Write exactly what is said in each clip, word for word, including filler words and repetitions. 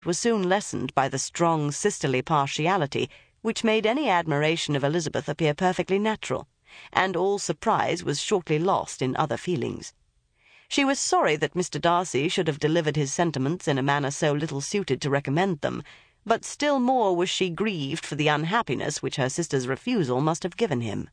was soon lessened by the strong sisterly partiality which made any admiration of Elizabeth appear perfectly natural, and all surprise was shortly lost in other feelings. She was sorry that Mister Darcy should have delivered his sentiments in a manner so little suited to recommend them, but still more was she grieved for the unhappiness which her sister's refusal must have given him.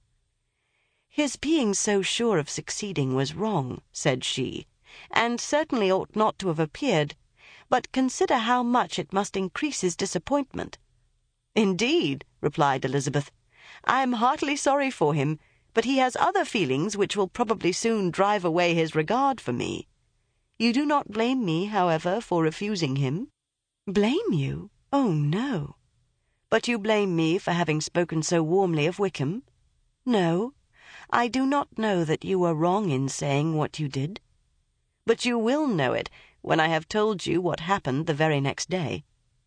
"His being so sure of succeeding was wrong," said she, "and certainly ought not to have appeared, but consider how much it must increase his disappointment." "Indeed," replied Elizabeth, "I am heartily sorry for him, but he has other feelings which will probably soon drive away his regard for me. You do not blame me, however, for refusing him?" "Blame you? Oh, no." "But you blame me for having spoken so warmly of Wickham?" "No. I do not know that you were wrong in saying what you did." "But you will know it when I have told you what happened the very next day."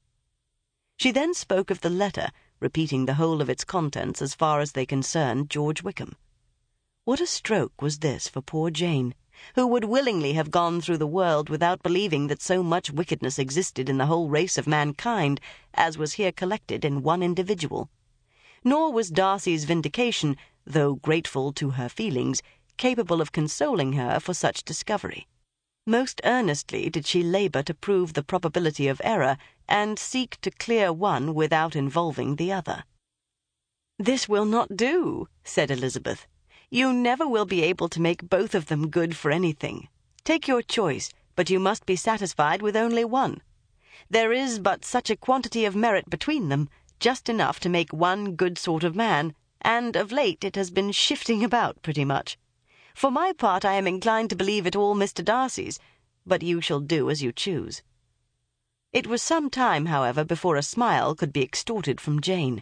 She then spoke of the letter, repeating the whole of its contents as far as they concerned George Wickham. What a stroke was this for poor Jane, who would willingly have gone through the world without believing that so much wickedness existed in the whole race of mankind as was here collected in one individual. Nor was Darcy's vindication, though grateful to her feelings, capable of consoling her for such discovery. Most earnestly did she labour to prove the probability of error, and seek to clear one without involving the other. "This will not do," said Elizabeth. "You never will be able to make both of them good for anything. Take your choice, but you must be satisfied with only one. There is but such a quantity of merit between them, just enough to make one good sort of man, and of late it has been shifting about pretty much. For my part, I am inclined to believe it all Mister Darcy's, but you shall do as you choose." It was some time, however, before a smile could be extorted from Jane.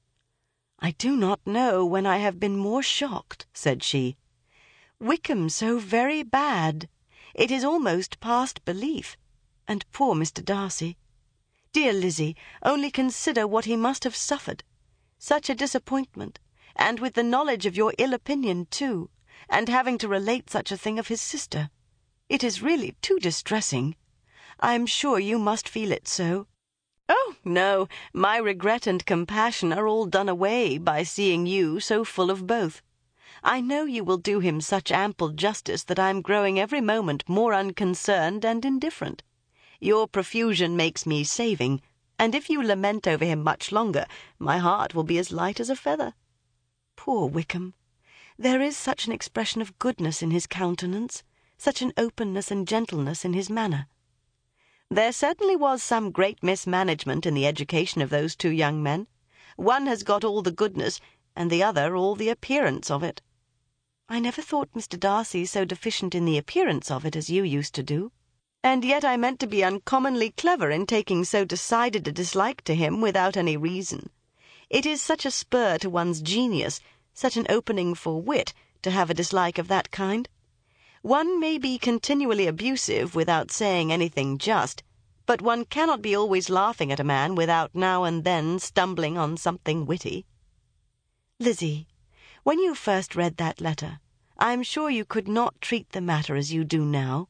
"I do not know when I have been more shocked," said she. "Wickham so very bad. It is almost past belief. And poor Mister Darcy. Dear Lizzie, only consider what he must have suffered. Such a disappointment, and with the knowledge of your ill opinion too, and having to relate such a thing of his sister. It is really too distressing. I am sure you must feel it so." "Oh, no, my regret and compassion are all done away by seeing you so full of both. I know you will do him such ample justice that I am growing every moment more unconcerned and indifferent. Your profusion makes me saving, and if you lament over him much longer, my heart will be as light as a feather. Poor Wickham! There is such an expression of goodness in his countenance, such an openness and gentleness in his manner." "There certainly was some great mismanagement in the education of those two young men. One has got all the goodness, and the other all the appearance of it." "I never thought Mister Darcy so deficient in the appearance of it as you used to do." "And yet I meant to be uncommonly clever in taking so decided a dislike to him without any reason. It is such a spur to one's genius, such an opening for wit, to have a dislike of that kind. One may be continually abusive without saying anything just, but one cannot be always laughing at a man without now and then stumbling on something witty." "Lizzie, when you first read that letter, I am sure you could not treat the matter as you do now."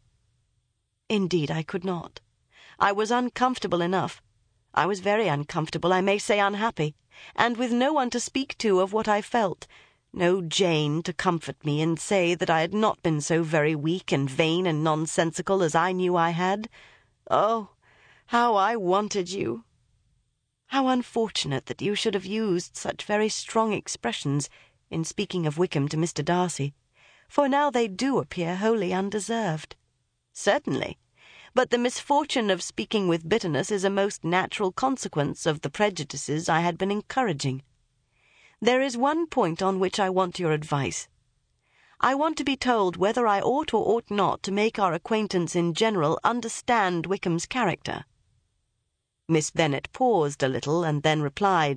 "Indeed I could not. I was uncomfortable enough. I was very uncomfortable, I may say unhappy, and with no one to speak to of what I felt, no Jane to comfort me and say that I had not been so very weak and vain and nonsensical as I knew I had. Oh, how I wanted you! How unfortunate that you should have used such very strong expressions in speaking of Wickham to Mister Darcy, for now they do appear wholly undeserved." "Certainly. But the misfortune of speaking with bitterness is a most natural consequence of the prejudices I had been encouraging. There is one point on which I want your advice. I want to be told whether I ought or ought not to make our acquaintance in general understand Wickham's character." Miss Bennet paused a little and then replied,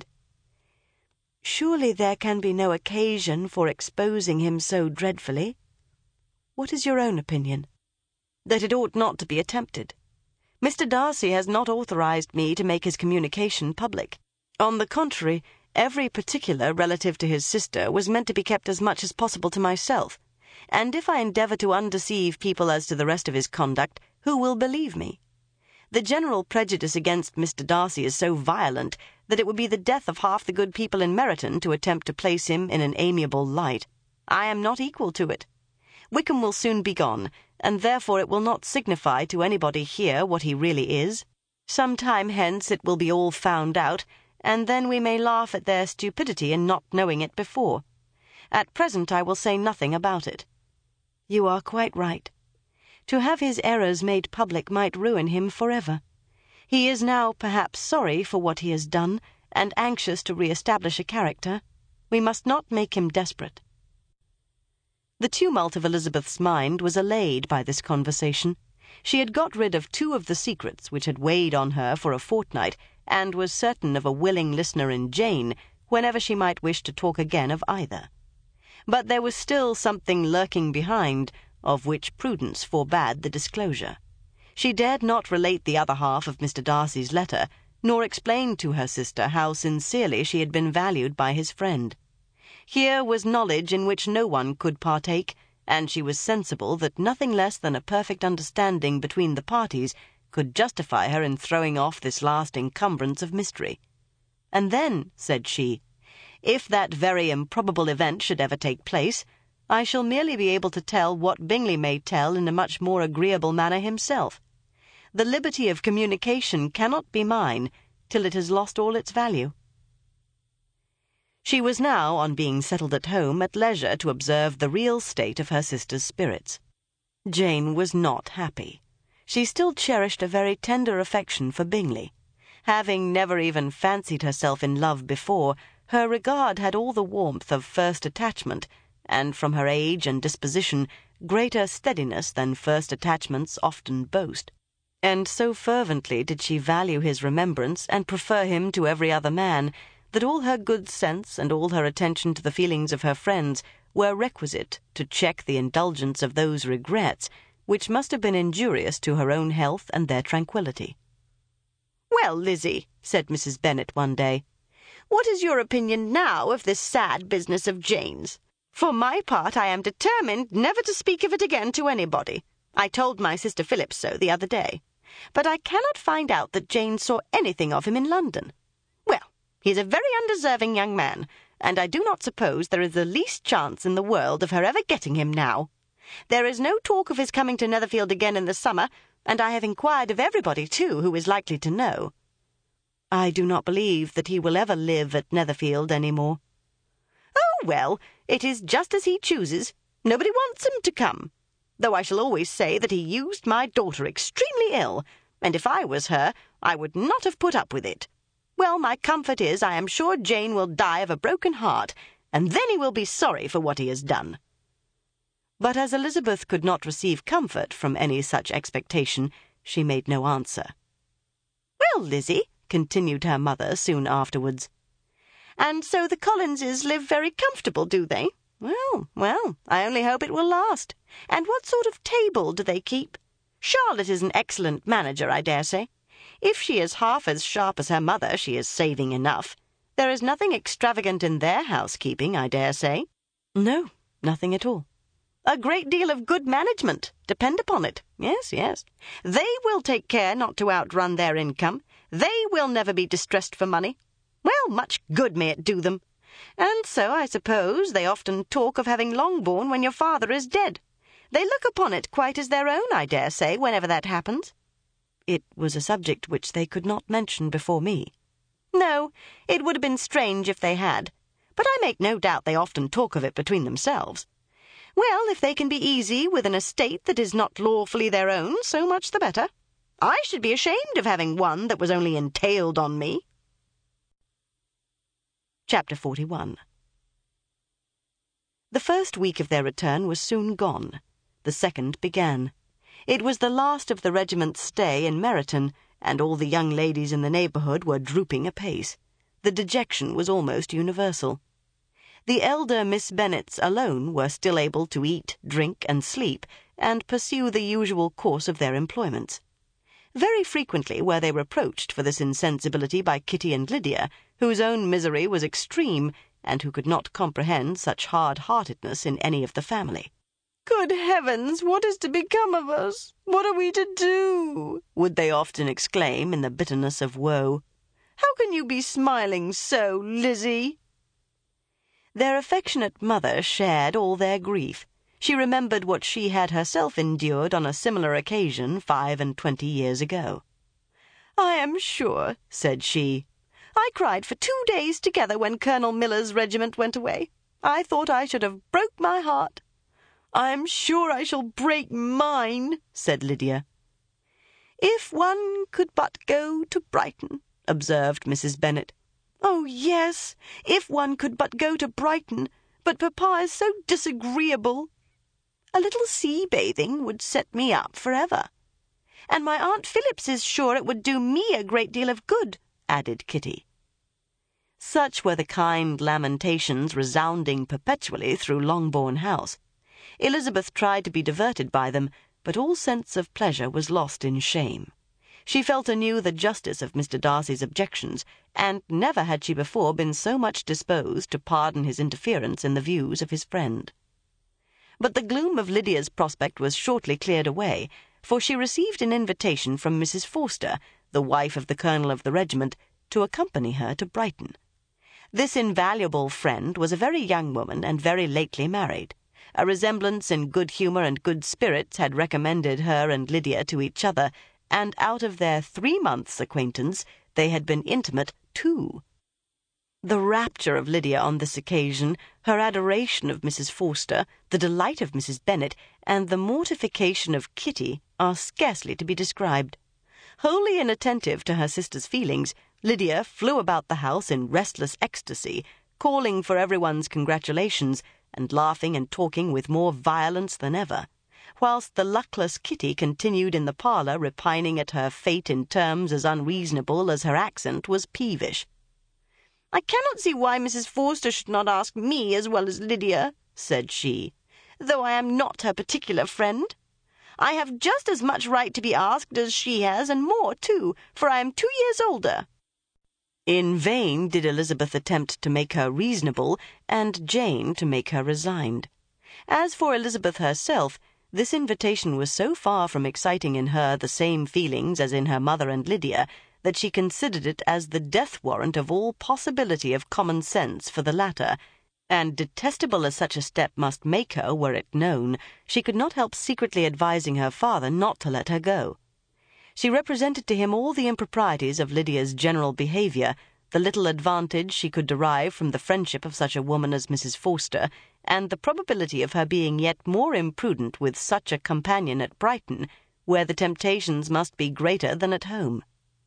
"Surely there can be no occasion for exposing him so dreadfully. What is your own opinion?" "That it ought not to be attempted. Mister Darcy has not authorized me to make his communication public. On the contrary, every particular relative to his sister was meant to be kept as much as possible to myself, and if I endeavour to undeceive people as to the rest of his conduct, who will believe me? The general prejudice against Mister Darcy is so violent that it would be the death of half the good people in Meryton to attempt to place him in an amiable light. I am not equal to it. Wickham will soon be gone, and therefore it will not signify to anybody here what he really is. Some time hence it will be all found out, and then we may laugh at their stupidity in not knowing it before. At present I will say nothing about it. You are quite right. To have his errors made public might ruin him forever. He is now perhaps sorry for what he has done, and anxious to re-establish a character. We must not make him desperate. The tumult of Elizabeth's mind was allayed by this conversation. She had got rid of two of the secrets which had weighed on her for a fortnight, and was certain of a willing listener in Jane whenever she might wish to talk again of either. But there was still something lurking behind, of which prudence forbade the disclosure. She dared not relate the other half of Mister Darcy's letter, nor explain to her sister how sincerely she had been valued by his friend. Here was knowledge in which no one could partake, and she was sensible that nothing less than a perfect understanding between the parties could justify her in throwing off this last encumbrance of mystery. And then, said she, if that very improbable event should ever take place, I shall merely be able to tell what Bingley may tell in a much more agreeable manner himself. The liberty of communication cannot be mine till it has lost all its value. She was now, on being settled at home, at leisure to observe the real state of her sister's spirits. Jane was not happy. She still cherished a very tender affection for Bingley. Having never even fancied herself in love before, her regard had all the warmth of first attachment, and from her age and disposition, greater steadiness than first attachments often boast. And so fervently did she value his remembrance and prefer him to every other man, that all her good sense and all her attention to the feelings of her friends were requisite to check the indulgence of those regrets which must have been injurious to her own health and their tranquillity. "Well, Lizzie," said Missus Bennet one day, "what is your opinion now of this sad business of Jane's? For my part, I am determined never to speak of it again to anybody. I told my sister Phillips so the other day. But I cannot find out that Jane saw anything of him in London. Well, he is a very undeserving young man, and I do not suppose there is the least chance in the world of her ever getting him now. There is no talk of his coming to Netherfield again in the summer, and I have inquired of everybody, too, who is likely to know." "I do not believe that he will ever live at Netherfield any more." "Oh, well, it is just as he chooses. Nobody wants him to come. Though I shall always say that he used my daughter extremely ill, and if I was her, I would not have put up with it. Well, my comfort is I am sure Jane will die of a broken heart, and then he will be sorry for what he has done." But as Elizabeth could not receive comfort from any such expectation, she made no answer. "Well, Lizzie," continued her mother soon afterwards, "and so the Collinses live very comfortable, do they? Well, well, I only hope it will last. And what sort of table do they keep? Charlotte is an excellent manager, I dare say. If she is half as sharp as her mother, she is saving enough. There is nothing extravagant in their housekeeping, I dare say." "No, nothing at all." "A great deal of good management, depend upon it. Yes, yes. They will take care not to outrun their income. They will never be distressed for money. Well, much good may it do them. And so, I suppose, they often talk of having Longbourn when your father is dead. They look upon it quite as their own, I dare say, whenever that happens." "It was a subject which they could not mention before me." "No, it would have been strange if they had. But I make no doubt they often talk of it between themselves. Well, if they can be easy with an estate that is not lawfully their own, so much the better. I should be ashamed of having one that was only entailed on me." Chapter forty-one. The first week of their return was soon gone. The second began. It was the last of the regiment's stay in Meryton, and all the young ladies in the neighbourhood were drooping apace. The dejection was almost universal. The elder Miss Bennets alone were still able to eat, drink, and sleep, and pursue the usual course of their employments. Very frequently were they reproached for this insensibility by Kitty and Lydia, whose own misery was extreme, and who could not comprehend such hard-heartedness in any of the family. "Good heavens, what is to become of us? What are we to do?" would they often exclaim in the bitterness of woe. "How can you be smiling so, Lizzie?" Their affectionate mother shared all their grief. She remembered what she had herself endured on a similar occasion five and twenty years ago. "I am sure," said she, "I cried for two days together when Colonel Miller's regiment went away. I thought I should have broke my heart." "I am sure I shall break mine," said Lydia. "If one could but go to Brighton," observed Missus Bennet. "Oh, yes, if one could but go to Brighton, but papa is so disagreeable. A little sea-bathing would set me up for ever. And my Aunt Phillips is sure it would do me a great deal of good," added Kitty. Such were the kind lamentations resounding perpetually through Longbourn House. Elizabeth tried to be diverted by them, but all sense of pleasure was lost in shame. She felt anew the justice of Mister Darcy's objections, and never had she before been so much disposed to pardon his interference in the views of his friend. But the gloom of Lydia's prospect was shortly cleared away, for she received an invitation from Missus Forster, the wife of the colonel of the regiment, to accompany her to Brighton. This invaluable friend was a very young woman and very lately married. A resemblance in good humour and good spirits had recommended her and Lydia to each other, and out of their three months' acquaintance they had been intimate two. The rapture of Lydia on this occasion, her adoration of Missus Forster, the delight of Missus Bennet, and the mortification of Kitty are scarcely to be described. Wholly inattentive to her sister's feelings, Lydia flew about the house in restless ecstasy, calling for everyone's congratulations, and laughing and talking with more violence than ever, whilst the luckless Kitty continued in the parlour repining at her fate in terms as unreasonable as her accent was peevish. "I cannot see why Missus Forster should not ask me as well as Lydia," said she, "though I am not her particular friend. I have just as much right to be asked as she has, and more too, for I am two years older." In vain did Elizabeth attempt to make her reasonable, and Jane to make her resigned. As for Elizabeth herself, this invitation was so far from exciting in her the same feelings as in her mother and Lydia, that she considered it as the death warrant of all possibility of common sense for the latter, and detestable as such a step must make her were it known, she could not help secretly advising her father not to let her go. She represented to him all the improprieties of Lydia's general behaviour, the little advantage she could derive from the friendship of such a woman as Missus Forster, and the probability of her being yet more imprudent with such a companion at Brighton, where the temptations must be greater than at home.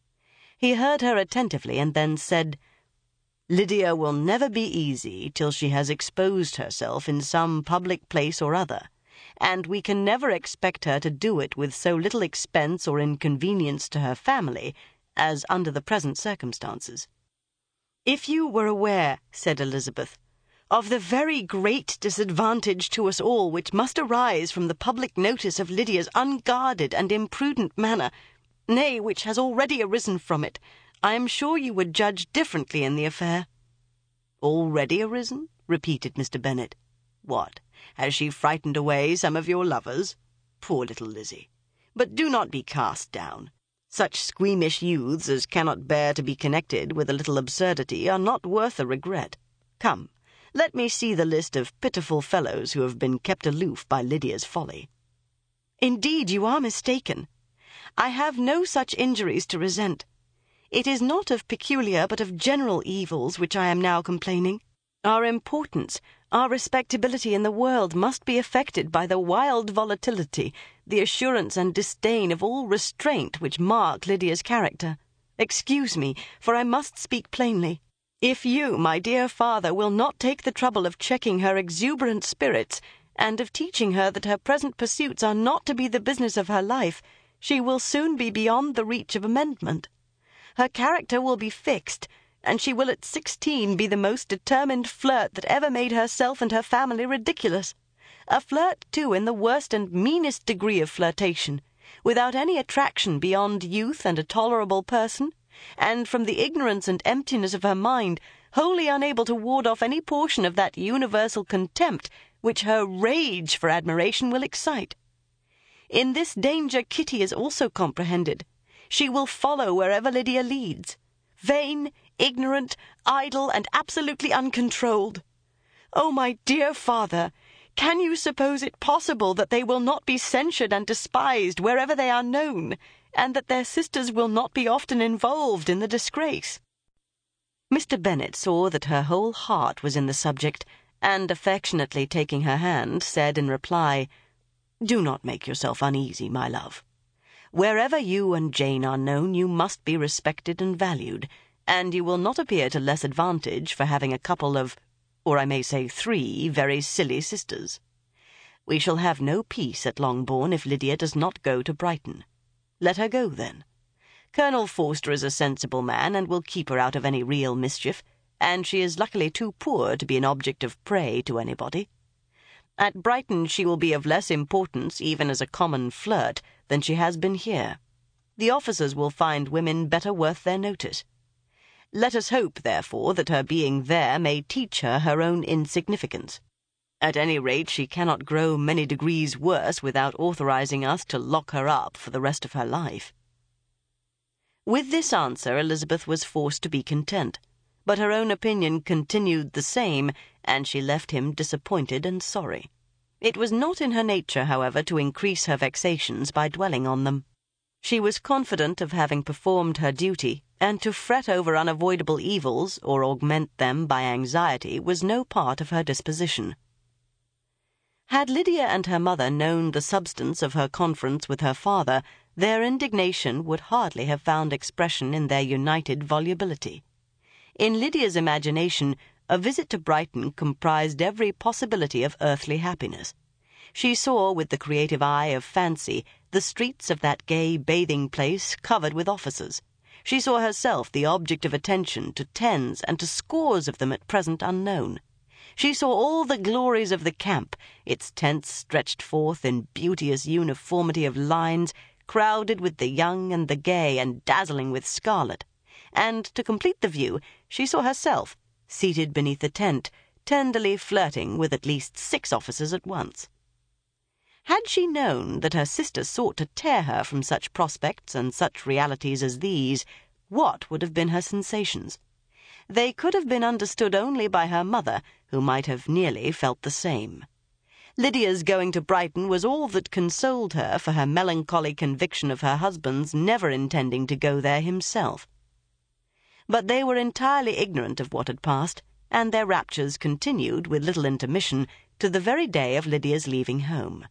He heard her attentively, and then said, "Lydia will never be easy till she has exposed herself in some public place or other, and we can never expect her to do it with so little expense or inconvenience to her family as under the present circumstances." "If you were aware," said Elizabeth, "of the very great disadvantage to us all which must arise from the public notice of Lydia's unguarded and imprudent manner, nay, which has already arisen from it, I am sure you would judge differently in the affair." "Already arisen?" repeated Mister Bennet. "What, has she frightened away some of your lovers? Poor little Lizzie! But do not be cast down. Such squeamish youths as cannot bear to be connected with a little absurdity are not worth a regret. Come, let me see the list of pitiful fellows who have been kept aloof by Lydia's folly." "Indeed, you are mistaken. I have no such injuries to resent. It is not of peculiar but of general evils which I am now complaining. Our importance, our respectability in the world must be affected by the wild volatility, the assurance and disdain of all restraint which mark Lydia's character. Excuse me, for I must speak plainly. If you, my dear father, will not take the trouble of checking her exuberant spirits, and of teaching her that her present pursuits are not to be the business of her life, she will soon be beyond the reach of amendment. Her character will be fixed, and she will at sixteen be the most determined flirt that ever made herself and her family ridiculous. A flirt, too, in the worst and meanest degree of flirtation, without any attraction beyond youth and a tolerable person, and from the ignorance and emptiness of her mind, wholly unable to ward off any portion of that universal contempt which her rage for admiration will excite. In this danger Kitty is also comprehended. She will follow wherever Lydia leads, vain, ignorant, idle, and absolutely uncontrolled. Oh, my dear father, can you suppose it possible that they will not be censured and despised wherever they are known, and that their sisters will not be often involved in the disgrace?" Mister Bennet saw that her whole heart was in the subject, and, affectionately taking her hand, said in reply, "Do not make yourself uneasy, my love. Wherever you and Jane are known, you must be respected and valued, and you will not appear to less advantage for having a couple of, or I may say three, very silly sisters. We shall have no peace at Longbourn if Lydia does not go to Brighton. Let her go, then. Colonel Forster is a sensible man, and will keep her out of any real mischief, and she is luckily too poor to be an object of prey to anybody. At Brighton she will be of less importance, even as a common flirt, than she has been here. The officers will find women better worth their notice. Let us hope, therefore, that her being there may teach her her own insignificance. At any rate, she cannot grow many degrees worse without authorizing us to lock her up for the rest of her life." With this answer Elizabeth was forced to be content, but her own opinion continued the same, and she left him disappointed and sorry. It was not in her nature, however, to increase her vexations by dwelling on them. She was confident of having performed her duty, and to fret over unavoidable evils or augment them by anxiety was no part of her disposition. Had Lydia and her mother known the substance of her conference with her father, their indignation would hardly have found expression in their united volubility. In Lydia's imagination, a visit to Brighton comprised every possibility of earthly happiness. She saw, with the creative eye of fancy, the streets of that gay bathing-place covered with officers. She saw herself the object of attention to tens and to scores of them at present unknown. She saw all the glories of the camp, its tents stretched forth in beauteous uniformity of lines, crowded with the young and the gay, and dazzling with scarlet. And, to complete the view, she saw herself, seated beneath a tent, tenderly flirting with at least six officers at once. Had she known that her sister sought to tear her from such prospects and such realities as these, what would have been her sensations? They could have been understood only by her mother, who might have nearly felt the same. Lydia's going to Brighton was all that consoled her for her melancholy conviction of her husband's never intending to go there himself. But they were entirely ignorant of what had passed, and their raptures continued with little intermission to the very day of Lydia's leaving home.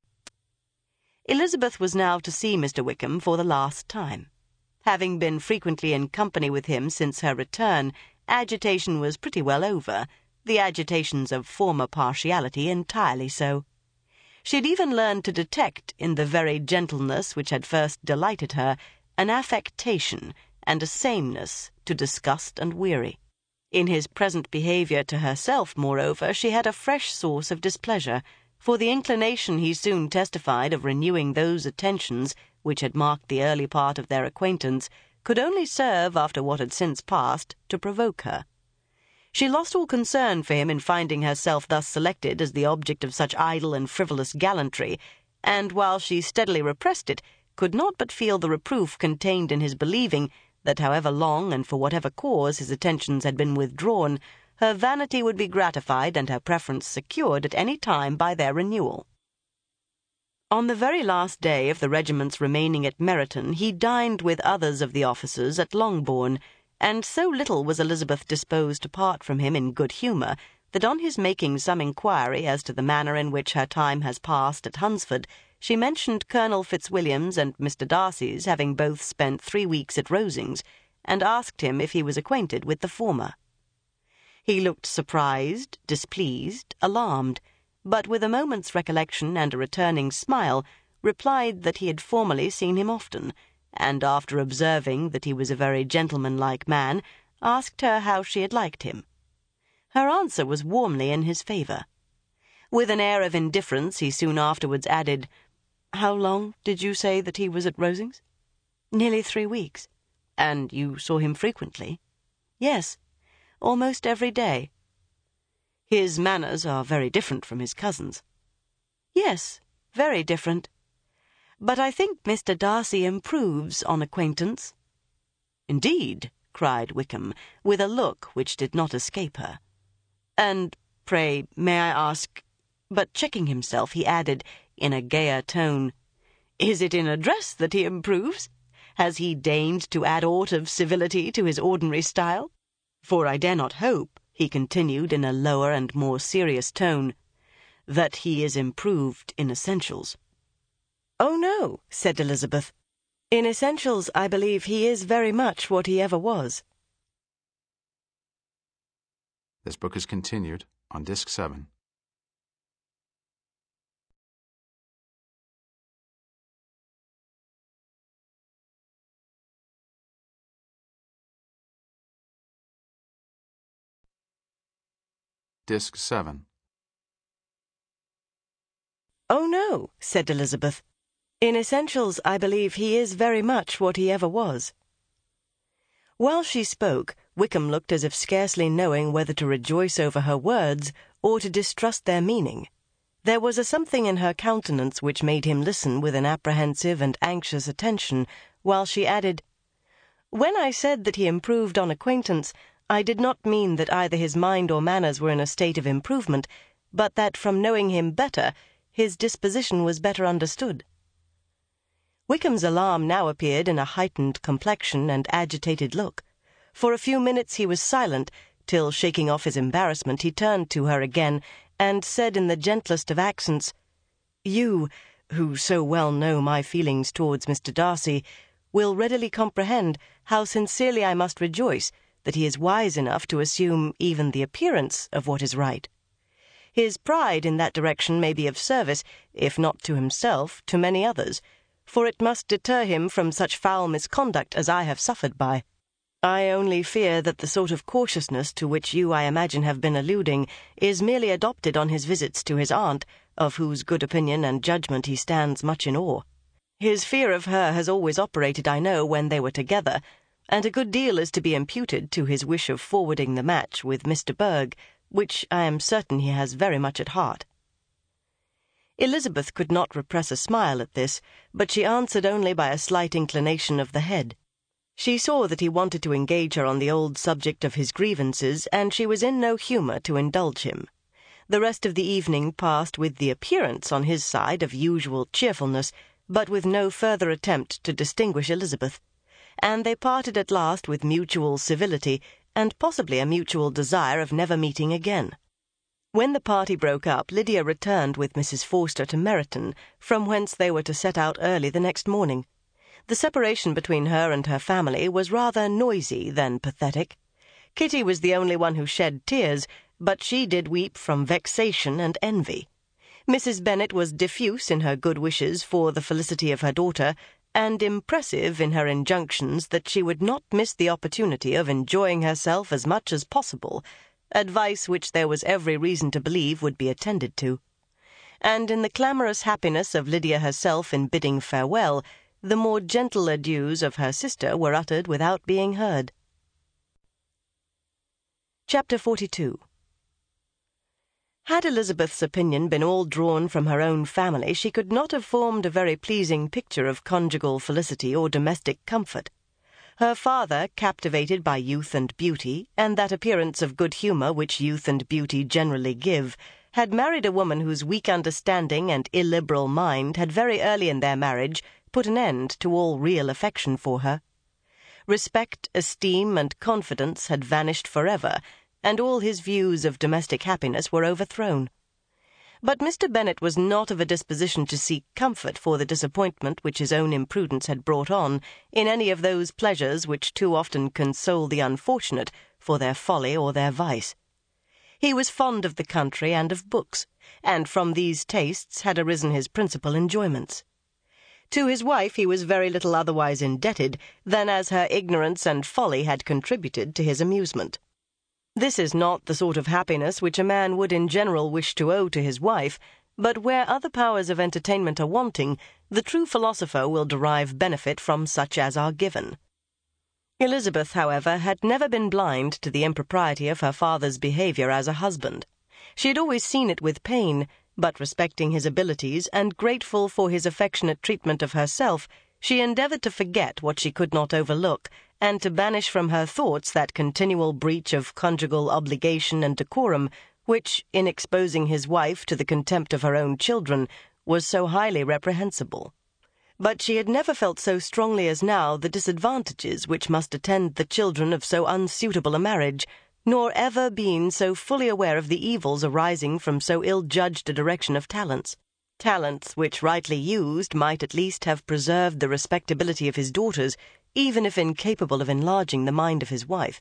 Elizabeth was now to see Mister Wickham for the last time. Having been frequently in company with him since her return, agitation was pretty well over, the agitations of former partiality entirely so. She had even learned to detect, in the very gentleness which had first delighted her, an affectation and a sameness to disgust and weary. In his present behaviour to herself, moreover, she had a fresh source of displeasure, for the inclination he soon testified of renewing those attentions which had marked the early part of their acquaintance could only serve, after what had since passed, to provoke her. She lost all concern for him in finding herself thus selected as the object of such idle and frivolous gallantry, and, while she steadily repressed it, could not but feel the reproof contained in his believing that, however long and for whatever cause his attentions had been withdrawn, her vanity would be gratified and her preference secured at any time by their renewal. On the very last day of the regiment's remaining at Meryton, he dined with others of the officers at Longbourn, and so little was Elizabeth disposed to part from him in good humour that on his making some inquiry as to the manner in which her time has passed at Hunsford, she mentioned Colonel Fitzwilliam's and Mister Darcy's having both spent three weeks at Rosings, and asked him if he was acquainted with the former. He looked surprised, displeased, alarmed, but with a moment's recollection and a returning smile, replied that he had formerly seen him often, and after observing that he was a very gentlemanlike man, asked her how she had liked him. Her answer was warmly in his favour. With an air of indifference he soon afterwards added, "How long did you say that he was at Rosings?" "Nearly three weeks." "And you saw him frequently?" "Yes, almost every day." His manners are very different from his cousin's. Yes, very different. But I think Mister Darcy improves on acquaintance. Indeed, cried Wickham, with a look which did not escape her. And, pray, may I ask— But checking himself, he added, in a gayer tone, Is it in address that he improves? Has he deigned to add aught of civility to his ordinary style? For I dare not hope, he continued in a lower and more serious tone, that he is improved in essentials. Oh, no, said Elizabeth. In essentials, I believe he is very much what he ever was. This book is continued on Disc seven. Disc seven. Oh, no, said Elizabeth. In essentials, I believe he is very much what he ever was. While she spoke, Wickham looked as if scarcely knowing whether to rejoice over her words or to distrust their meaning. There was a something in her countenance which made him listen with an apprehensive and anxious attention, while she added, When I said that he improved on acquaintance, I did not mean that either his mind or manners were in a state of improvement, but that from knowing him better, his disposition was better understood. Wickham's alarm now appeared in a heightened complexion and agitated look. For a few minutes he was silent, till, shaking off his embarrassment, he turned to her again, and said in the gentlest of accents, You, who so well know my feelings towards Mister Darcy, will readily comprehend how sincerely I must rejoice that he is wise enough to assume even the appearance of what is right. His pride in that direction may be of service, if not to himself, to many others, for it must deter him from such foul misconduct as I have suffered by. I only fear that the sort of cautiousness to which you, I imagine, have been alluding is merely adopted on his visits to his aunt, of whose good opinion and judgment he stands much in awe. His fear of her has always operated, I know, when they were together, and a good deal is to be imputed to his wish of forwarding the match with Mister Berg, which I am certain he has very much at heart. Elizabeth could not repress a smile at this, but she answered only by a slight inclination of the head. She saw that he wanted to engage her on the old subject of his grievances, and she was in no humour to indulge him. The rest of the evening passed with the appearance on his side of usual cheerfulness, but with no further attempt to distinguish Elizabeth, and they parted at last with mutual civility, and possibly a mutual desire of never meeting again. When the party broke up, Lydia returned with Missus Forster to Meryton, from whence they were to set out early the next morning. The separation between her and her family was rather noisy than pathetic. Kitty was the only one who shed tears, but she did weep from vexation and envy. Missus Bennet was diffuse in her good wishes for the felicity of her daughter, and impressive in her injunctions that she would not miss the opportunity of enjoying herself as much as possible, advice which there was every reason to believe would be attended to. And in the clamorous happiness of Lydia herself in bidding farewell, the more gentle adieus of her sister were uttered without being heard. Chapter forty-two. Had Elizabeth's opinion been all drawn from her own family, she could not have formed a very pleasing picture of conjugal felicity or domestic comfort. Her father, captivated by youth and beauty, and that appearance of good humour which youth and beauty generally give, had married a woman whose weak understanding and illiberal mind had very early in their marriage put an end to all real affection for her. Respect, esteem, and confidence had vanished forever, and all his views of domestic happiness were overthrown. But Mister Bennet was not of a disposition to seek comfort for the disappointment which his own imprudence had brought on in any of those pleasures which too often console the unfortunate for their folly or their vice. He was fond of the country and of books, and from these tastes had arisen his principal enjoyments. To his wife he was very little otherwise indebted than as her ignorance and folly had contributed to his amusement. This is not the sort of happiness which a man would in general wish to owe to his wife, but where other powers of entertainment are wanting, the true philosopher will derive benefit from such as are given. Elizabeth, however, had never been blind to the impropriety of her father's behaviour as a husband. She had always seen it with pain, but respecting his abilities and grateful for his affectionate treatment of herself, she endeavored to forget what she could not overlook, and to banish from her thoughts that continual breach of conjugal obligation and decorum which, in exposing his wife to the contempt of her own children, was so highly reprehensible. But she had never felt so strongly as now the disadvantages which must attend the children of so unsuitable a marriage, nor ever been so fully aware of the evils arising from so ill-judged a direction of talents. Talents which, rightly used, might at least have preserved the respectability of his daughters, even if incapable of enlarging the mind of his wife.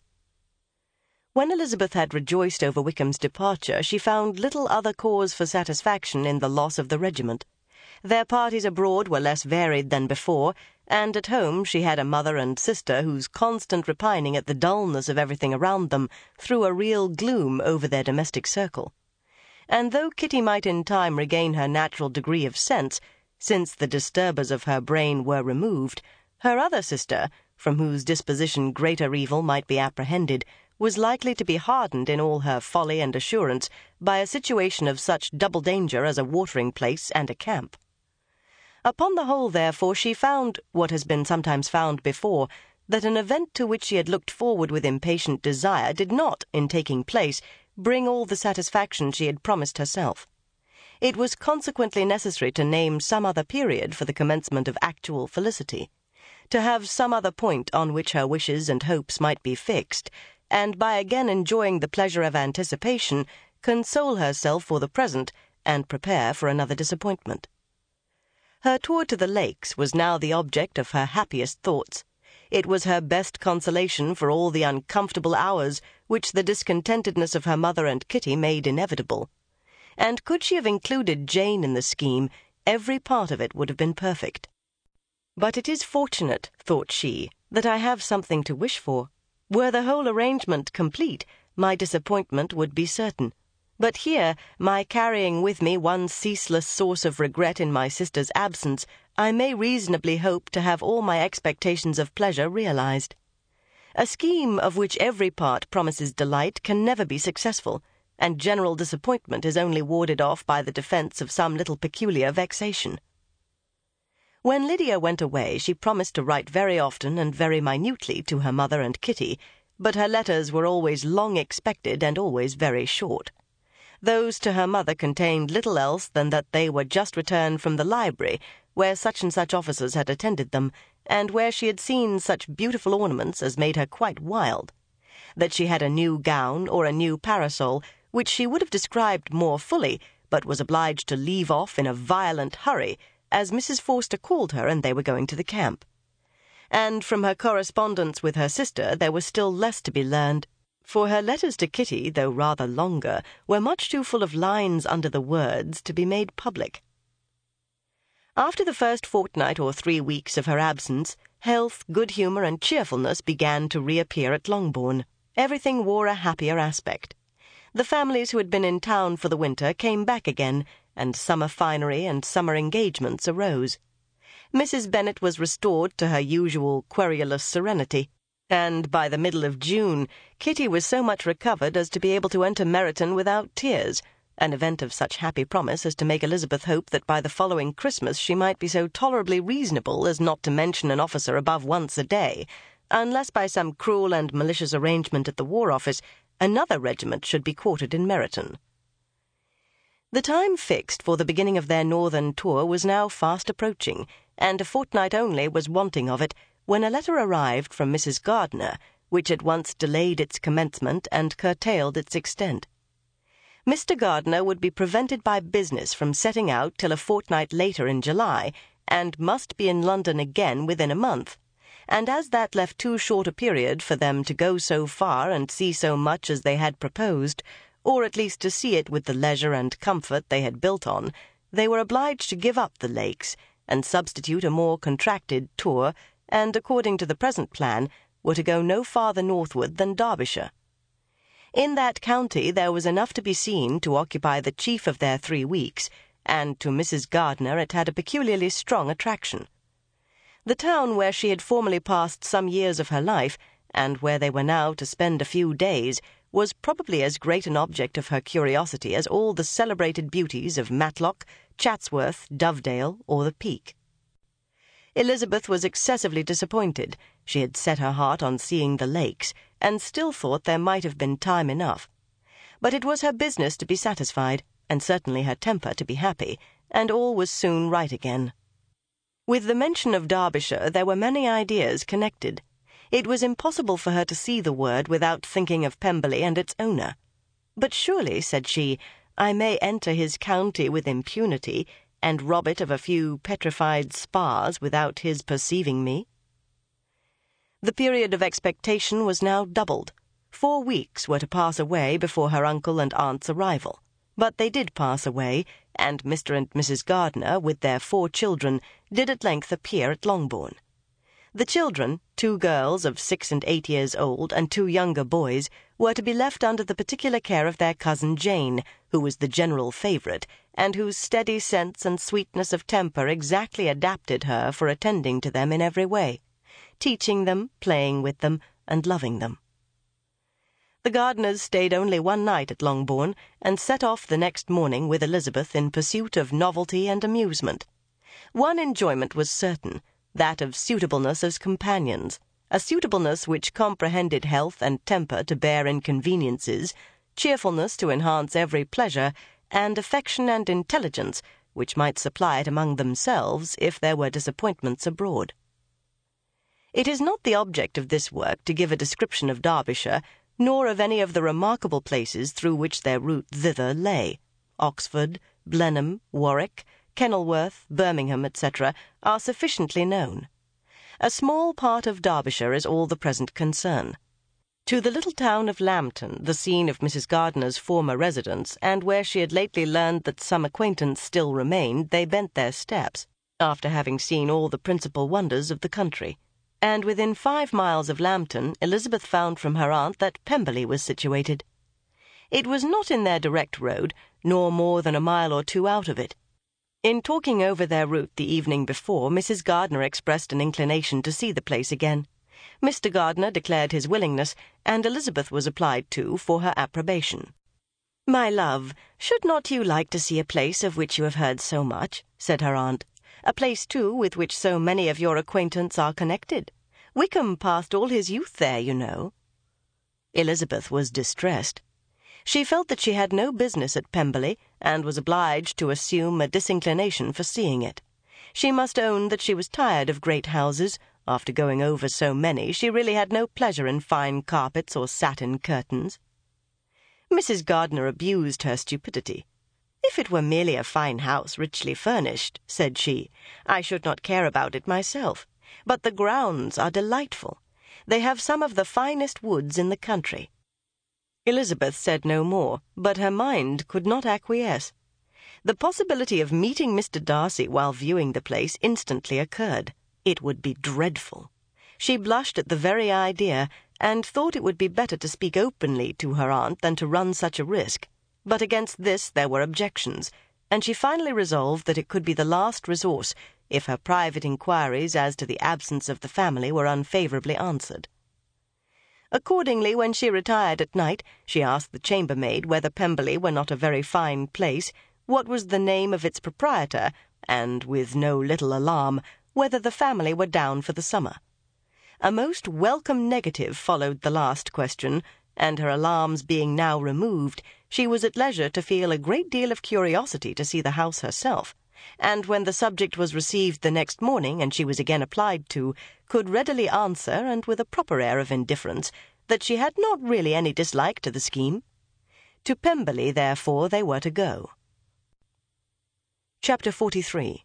When Elizabeth had rejoiced over Wickham's departure, she found little other cause for satisfaction in the loss of the regiment. Their parties abroad were less varied than before, and at home she had a mother and sister whose constant repining at the dullness of everything around them threw a real gloom over their domestic circle. And though Kitty might in time regain her natural degree of sense, since the disturbers of her brain were removed, her other sister, from whose disposition greater evil might be apprehended, was likely to be hardened in all her folly and assurance by a situation of such double danger as a watering-place and a camp. Upon the whole, therefore, she found, what has been sometimes found before, that an event to which she had looked forward with impatient desire did not, in taking place, bring all the satisfaction she had promised herself. It was consequently necessary to name some other period for the commencement of actual felicity, to have some other point on which her wishes and hopes might be fixed, and by again enjoying the pleasure of anticipation, console herself for the present and prepare for another disappointment. Her tour to the lakes was now the object of her happiest thoughts. It was her best consolation for all the uncomfortable hours which the discontentedness of her mother and Kitty made inevitable. And could she have included Jane in the scheme, every part of it would have been perfect. But it is fortunate, thought she, that I have something to wish for. Were the whole arrangement complete, my disappointment would be certain. But here, my carrying with me one ceaseless source of regret in my sister's absence, I may reasonably hope to have all my expectations of pleasure realized. A scheme of which every part promises delight can never be successful, and general disappointment is only warded off by the defence of some little peculiar vexation. When Lydia went away, she promised to write very often and very minutely to her mother and Kitty, but her letters were always long expected and always very short. Those to her mother contained little else than that they were just returned from the library, where such and such officers had attended them, and where she had seen such beautiful ornaments as made her quite wild. That she had a new gown or a new parasol, which she would have described more fully, but was obliged to leave off in a violent hurry, as Missus Forster called her and they were going to the camp. And from her correspondence with her sister there was still less to be learned, for her letters to Kitty, though rather longer, were much too full of lines under the words to be made public. After the first fortnight or three weeks of her absence, health, good humour, and cheerfulness began to reappear at Longbourn. Everything wore a happier aspect. The families who had been in town for the winter came back again, and summer finery and summer engagements arose. Missus Bennet was restored to her usual querulous serenity, and by the middle of June Kitty was so much recovered as to be able to enter Meryton without tears, an event of such happy promise as to make Elizabeth hope that by the following Christmas she might be so tolerably reasonable as not to mention an officer above once a day, unless by some cruel and malicious arrangement at the War Office another regiment should be quartered in Meryton. The time fixed for the beginning of their northern tour was now fast approaching, and a fortnight only was wanting of it, when a letter arrived from Missus Gardiner, which at once delayed its commencement and curtailed its extent. Mister Gardiner would be prevented by business from setting out till a fortnight later in July, and must be in London again within a month, and as that left too short a period for them to go so far and see so much as they had proposed, or at least to see it with the leisure and comfort they had built on, they were obliged to give up the lakes, and substitute a more contracted tour, and, according to the present plan, were to go no farther northward than Derbyshire. In that county there was enough to be seen to occupy the chief of their three weeks, and to Missus Gardiner it had a peculiarly strong attraction. The town where she had formerly passed some years of her life, and where they were now to spend a few days, was probably as great an object of her curiosity as all the celebrated beauties of Matlock, Chatsworth, Dovedale, or the Peak. Elizabeth was excessively disappointed. She had set her heart on seeing the lakes, and still thought there might have been time enough. But it was her business to be satisfied, and certainly her temper to be happy, and all was soon right again. With the mention of Derbyshire there were many ideas connected. It was impossible for her to see the word without thinking of Pemberley and its owner. "But surely," said she, "I may enter his county with impunity, and rob it of a few petrified spars without his perceiving me." The period of expectation was now doubled. Four weeks were to pass away before her uncle and aunt's arrival. But they did pass away, and Mister and Missus Gardiner, with their four children, did at length appear at Longbourn. The children, two girls of six and eight years old and two younger boys, were to be left under the particular care of their cousin Jane, who was the general favourite, and whose steady sense and sweetness of temper exactly adapted her for attending to them in every way, teaching them, playing with them, and loving them. The Gardiners stayed only one night at Longbourn, and set off the next morning with Elizabeth in pursuit of novelty and amusement. One enjoyment was certain, that of suitableness as companions, a suitableness which comprehended health and temper to bear inconveniences, cheerfulness to enhance every pleasure, and affection and intelligence which might supply it among themselves if there were disappointments abroad. It is not the object of this work to give a description of Derbyshire, nor of any of the remarkable places through which their route thither lay. Oxford, Blenheim, Warwick, Kenilworth, Birmingham, et cetera, are sufficiently known. A small part of Derbyshire is all the present concern. To the little town of Lambton, the scene of Missus Gardiner's former residence, and where she had lately learned that some acquaintance still remained, they bent their steps, after having seen all the principal wonders of the country. And within five miles of Lambton, Elizabeth found from her aunt that Pemberley was situated. It was not in their direct road, nor more than a mile or two out of it. In talking over their route the evening before, Missus Gardiner expressed an inclination to see the place again. Mister Gardiner declared his willingness, and Elizabeth was applied to for her approbation. "My love, should not you like to see a place of which you have heard so much?" said her aunt. "A place, too, with which so many of your acquaintance are connected. Wickham passed all his youth there, you know." Elizabeth was distressed. She felt that she had no business at Pemberley, and was obliged to assume a disinclination for seeing it. She must own that she was tired of great houses. After going over so many, she really had no pleasure in fine carpets or satin curtains. Missus Gardiner abused her stupidity. "If it were merely a fine house richly furnished," said she, "I should not care about it myself. But the grounds are delightful. They have some of the finest woods in the country." Elizabeth said no more, but her mind could not acquiesce. The possibility of meeting Mister Darcy while viewing the place instantly occurred. It would be dreadful. She blushed at the very idea, and thought it would be better to speak openly to her aunt than to run such a risk. But against this there were objections, and she finally resolved that it could be the last resource if her private inquiries as to the absence of the family were unfavourably answered. Accordingly, when she retired at night, she asked the chambermaid whether Pemberley were not a very fine place, what was the name of its proprietor, and, with no little alarm, whether the family were down for the summer. A most welcome negative followed the last question, and her alarms being now removed, she was at leisure to feel a great deal of curiosity to see the house herself, and when the subject was received the next morning and she was again applied to, could readily answer, and with a proper air of indifference, that she had not really any dislike to the scheme. To Pemberley, therefore, they were to go. Chapter forty-three.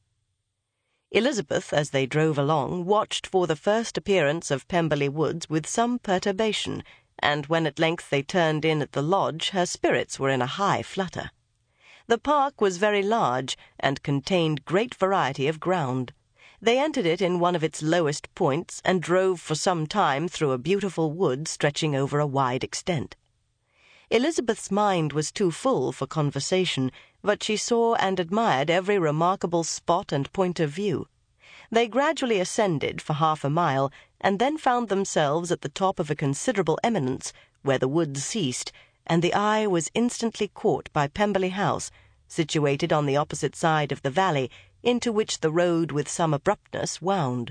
Elizabeth, as they drove along, watched for the first appearance of Pemberley Woods with some perturbation, and when at length they turned in at the lodge, her spirits were in a high flutter. The park was very large, and contained great variety of ground. They entered it in one of its lowest points, and drove for some time through a beautiful wood stretching over a wide extent. Elizabeth's mind was too full for conversation, but she saw and admired every remarkable spot and point of view. They gradually ascended for half a mile, and then found themselves at the top of a considerable eminence where the woods ceased, and the eye was instantly caught by Pemberley House, situated on the opposite side of the valley, into which the road with some abruptness wound.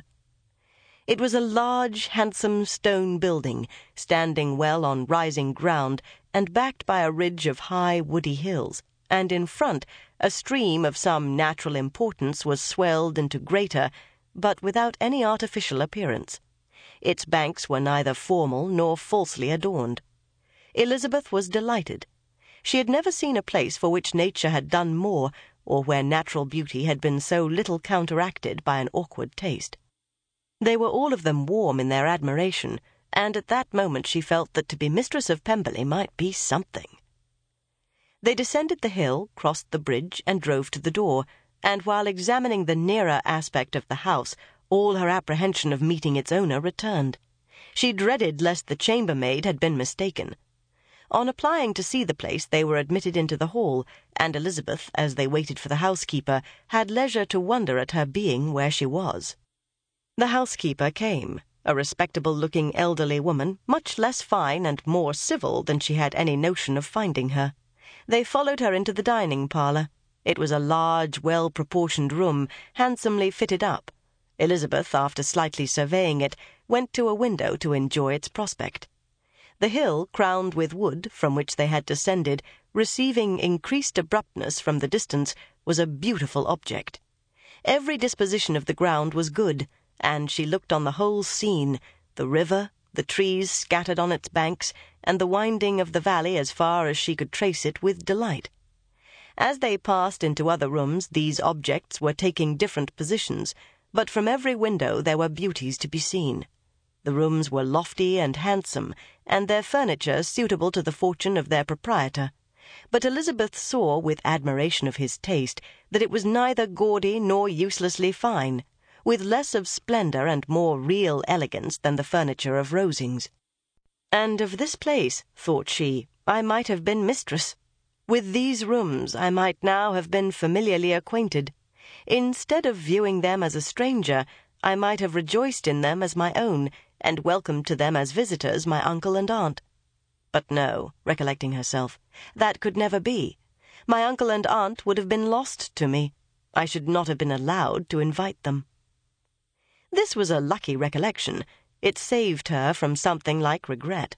It was a large, handsome stone building, standing well on rising ground and backed by a ridge of high woody hills, and in front a stream of some natural importance was swelled into greater, but without any artificial appearance. Its banks were neither formal nor falsely adorned. Elizabeth was delighted. She had never seen a place for which nature had done more, or where natural beauty had been so little counteracted by an awkward taste. They were all of them warm in their admiration, and at that moment she felt that to be mistress of Pemberley might be something. They descended the hill, crossed the bridge, and drove to the door, and while examining the nearer aspect of the house, all her apprehension of meeting its owner returned. She dreaded lest the chambermaid had been mistaken. On applying to see the place, they were admitted into the hall, and Elizabeth, as they waited for the housekeeper, had leisure to wonder at her being where she was. The housekeeper came, a respectable-looking elderly woman, much less fine and more civil than she had any notion of finding her. They followed her into the dining-parlour. It was a large, well-proportioned room, handsomely fitted up. Elizabeth, after slightly surveying it, went to a window to enjoy its prospect. The hill, crowned with wood, from which they had descended, receiving increased abruptness from the distance, was a beautiful object. Every disposition of the ground was good, and she looked on the whole scene, the river, the trees scattered on its banks, and the winding of the valley as far as she could trace it, with delight. As they passed into other rooms, these objects were taking different positions, but from every window there were beauties to be seen. The rooms were lofty and handsome, and their furniture suitable to the fortune of their proprietor. But Elizabeth saw, with admiration of his taste, that it was neither gaudy nor uselessly fine, with less of splendour and more real elegance than the furniture of Rosings. And of this place, thought she, I might have been mistress. With these rooms I might now have been familiarly acquainted. Instead of viewing them as a stranger, I might have rejoiced in them as my own, and welcomed to them as visitors my uncle and aunt. But no, recollecting herself, that could never be. My uncle and aunt would have been lost to me. I should not have been allowed to invite them. This was a lucky recollection. It saved her from something like regret.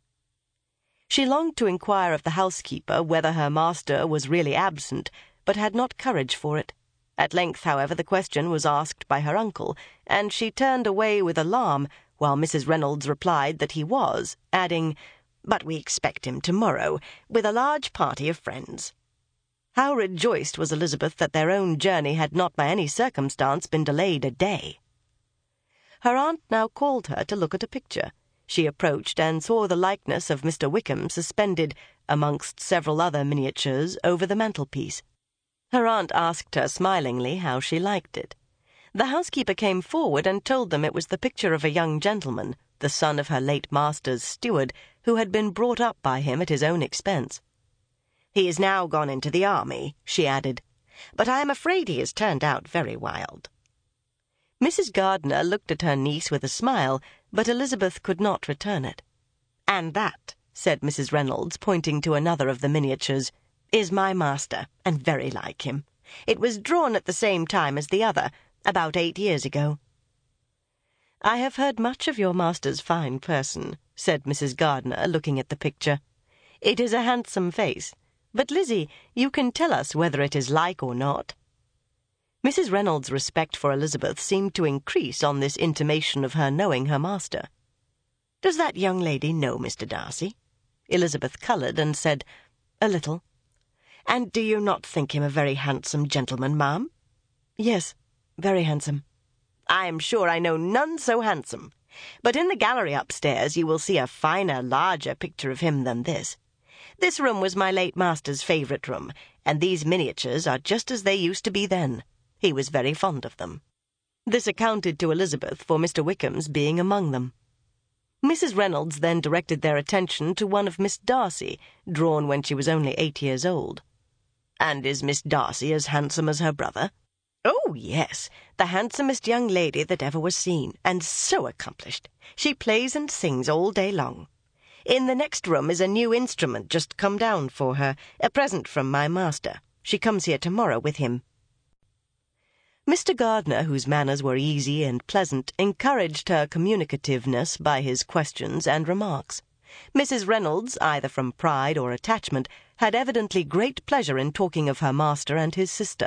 She longed to inquire of the housekeeper whether her master was really absent, but had not courage for it. At length, however, the question was asked by her uncle, and she turned away with alarm, while Missus Reynolds replied that he was, adding, "But we expect him tomorrow, with a large party of friends." How rejoiced was Elizabeth that their own journey had not by any circumstance been delayed a day. Her aunt now called her to look at a picture. She approached and saw the likeness of Mister Wickham suspended, amongst several other miniatures, over the mantelpiece. Her aunt asked her smilingly how she liked it. The housekeeper came forward and told them it was the picture of a young gentleman, the son of her late master's steward, who had been brought up by him at his own expense. "He is now gone into the army," she added, "but I am afraid he has turned out very wild." Missus Gardiner looked at her niece with a smile, but Elizabeth could not return it. "And that," said Missus Reynolds, pointing to another of the miniatures, "is my master, and very like him. It was drawn at the same time as the other, about eight years ago." "I have heard much of your master's fine person," said Missus Gardiner, looking at the picture. "It is a handsome face. But, Lizzie, you can tell us whether it is like or not." Missus Reynolds' respect for Elizabeth seemed to increase on this intimation of her knowing her master. "Does that young lady know Mister Darcy?" Elizabeth coloured and said, "A little." "And do you not think him a very handsome gentleman, ma'am?" "Yes, very handsome." "I am sure I know none so handsome. But in the gallery upstairs you will see a finer, larger picture of him than this. This room was my late master's favourite room, and these miniatures are just as they used to be then. He was very fond of them." This accounted to Elizabeth for Mister Wickham's being among them. Missus Reynolds then directed their attention to one of Miss Darcy, drawn when she was only eight years old. "And is Miss Darcy as handsome as her brother?" "Oh, yes, the handsomest young lady that ever was seen, and so accomplished. She plays and sings all day long. In the next room is a new instrument just come down for her, a present from my master. She comes here tomorrow with him." Mister Gardner, whose manners were easy and pleasant, encouraged her communicativeness by his questions and remarks. Missus Reynolds, either from pride or attachment, had evidently great pleasure in talking of her master and his sister.